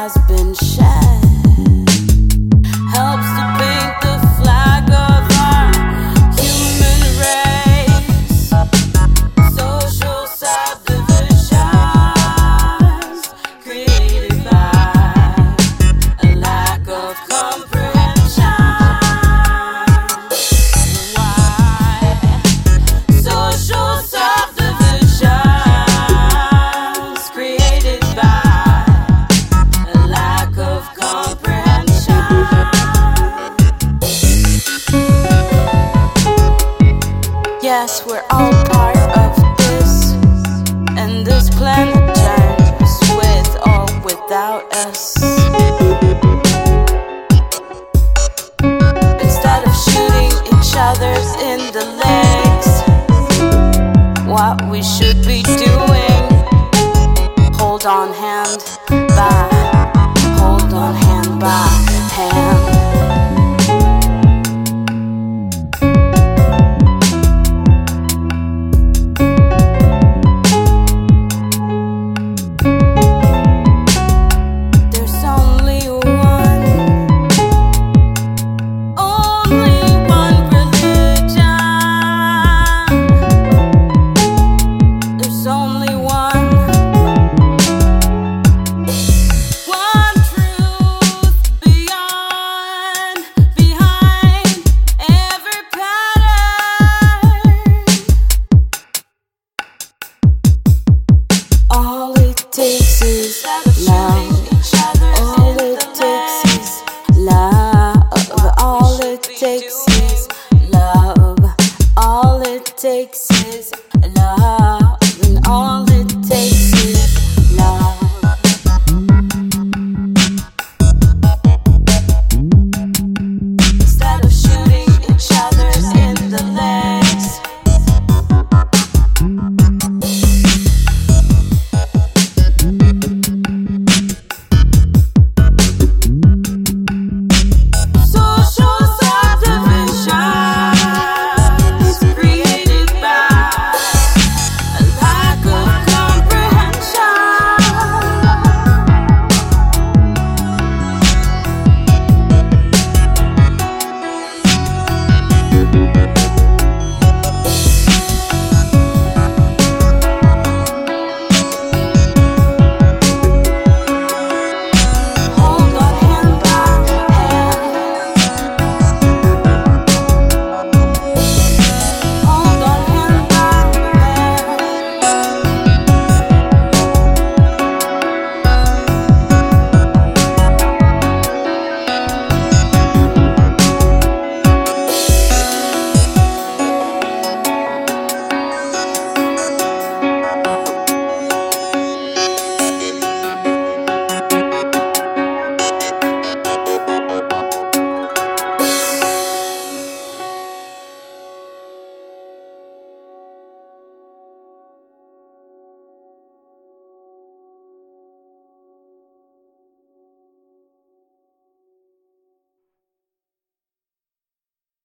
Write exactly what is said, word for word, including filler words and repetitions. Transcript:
has been shed helps to paint the flag of our human race. Social subdivisions created by a lack of comprehension. Why? Social subdivisions created by a lack of comprehension. Yes, we're all part of this, and this planet turns with or without us. Instead of shooting each other in the legs, what we should